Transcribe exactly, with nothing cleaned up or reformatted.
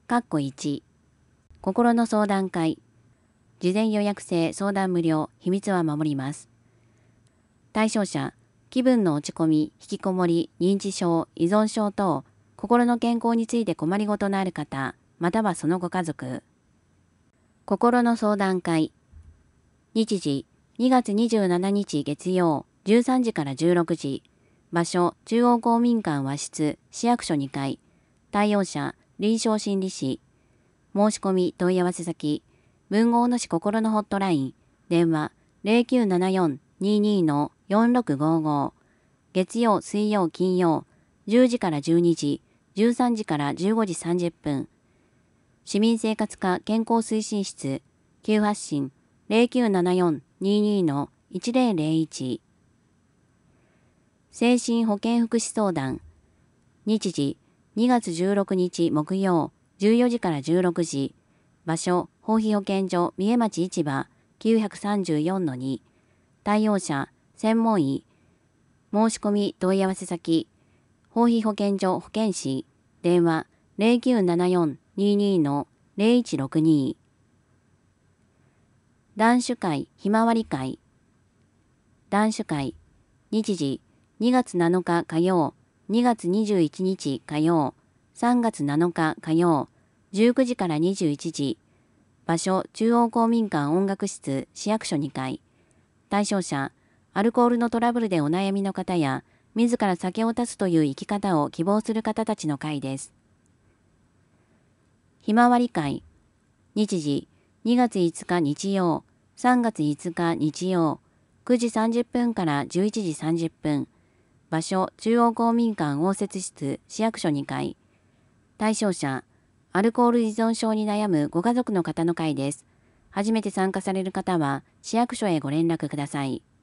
かっこいち、心の相談会。事前予約制、相談無料、秘密は守ります。対象者、気分の落ち込み、引きこもり、認知症、依存症等、心の健康について困りごとのある方、またはそのご家族。心の相談会。日時、にがつにじゅうしちにち月曜、じゅうさんじからじゅうろくじ。場所、中央公民館和室、市役所にかい。対応者、臨床心理士。申し込み問い合わせ先、豊後大野市心のホットライン、電話 ゼロきゅうななよん にーにー よんろくごーごー。月曜、水曜、金曜、じゅうじからじゅうにじ、じゅうさんじからじゅうごじさんじゅっぷん。市民生活課健康推進室、急発進 ゼロきゅうななよん にーにー いちゼロゼロいち。精神保健福祉相談。日時、にがつじゅうろくにち木曜、じゅうよじからじゅうろくじ。場所、法費保健所三重町市場 きゅうさんよんのに。対応者、専門医。申し込み問い合わせ先、法費保健所保健師。電話 ゼロきゅうななよん にーにー ゼロいちろくに。男子会ひまわり会。男子会。日時、にがつなのか火曜、にがつにじゅういちにち火曜、さんがつなのか火曜、じゅうくじからにじゅういちじ。場所、中央公民館音楽室、市役所にかい。対象者、アルコールのトラブルでお悩みの方や、自ら酒を断つという生き方を希望する方たちの会です。ひまわり会。日時、にがついつか日曜、さんがついつか日曜、くじさんじゅっぷんからじゅういちじさんじゅっぷん。場所、中央公民館応接室、市役所にかい。対象者、アルコール依存症に悩むご家族の方の会です。初めて参加される方は、市役所へご連絡ください。